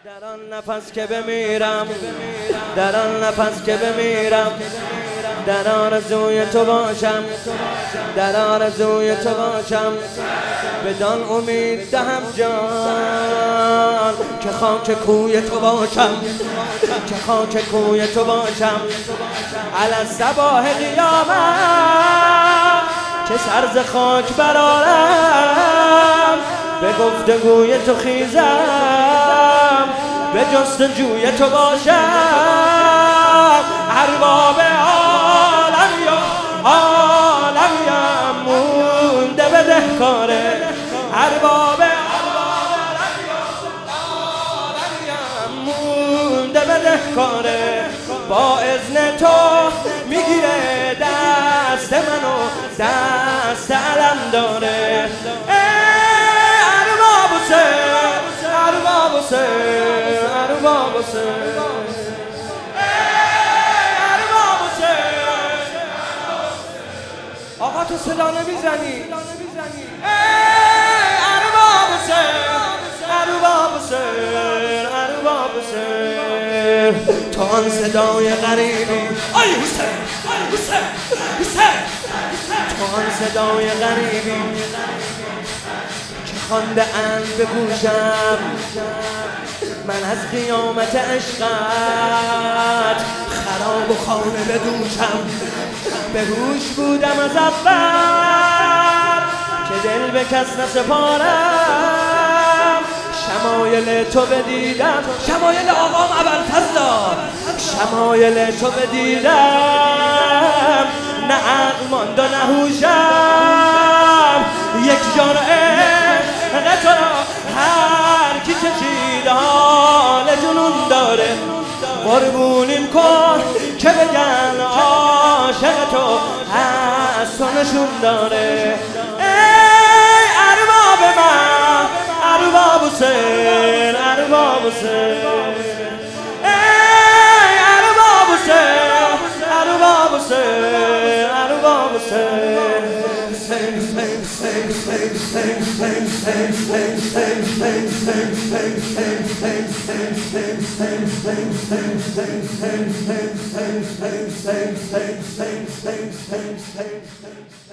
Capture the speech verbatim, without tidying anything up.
در آن نفس که بمیرم، در آن نفس که بمیرم، در آرزوی تو باشم، در آرزوی تو باشم، بدان امید دهم جان که خاک کوی تو باشم، که خاک کوی تو باشم. علی صباح قیامت که سر ز خاک برآرم، به گفتگوی تو خیزم، به جستجوی تو باشم. ارباب عالمی و عالمیم مونده به دهکاره، ارباب عالمی و عالمیم مونده به دهکاره. با اذن تو میگیره دست منو، دست علم داره. ارباب حسین، ارباب حسین، ارباب حسین، ارباب حسین. آقا تو صدا نمیزنی؟ ارباب حسین، ارباب حسین، ارباب حسین. تو آن صدای غریبی، آی حسین، آی حسین، حسین. تو آن صدای غریبی که خوانده اند به گوشم، من از قیامت عشقت خراب و خانه بدوشم. به هوش بودم از اول که دل به کس نسپارم، شمایل تو بدیدم، شمایل آقام ابوالفضل، شمایل تو بدیدم، نه عقل ماند و نه هوشم. یک جان عشق تو را هر کی چشید حال جنون داره. قربونیم کن که بگن عاشق تو هست و نشون داره. ای ارباب من، ارباب حسین، ارباب حسین. ای ارباب حسین، ارباب حسین، ارباب حسین. Thank you.